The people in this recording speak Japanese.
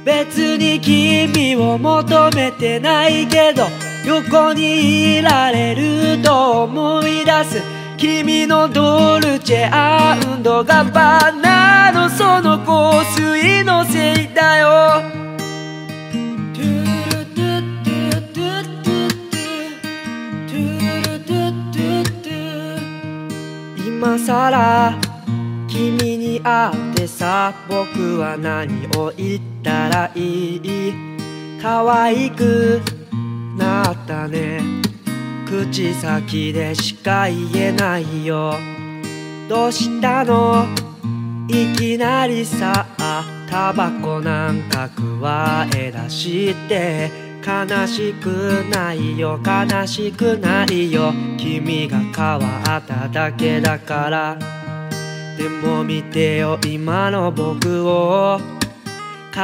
別に君を求めてないけど横にいられると思い出す君のドルチェ&ガッバーナのその香水のせいだよ。今さら君に会ってさ、僕は何を言ったらいい？可愛くなったね、口先でしか言えないよ。どうしたの？いきなりさ、タバコなんか加え出して。悲しくないよ、悲しくないよ、君が変わっただけだから。でも見てよ今の僕を。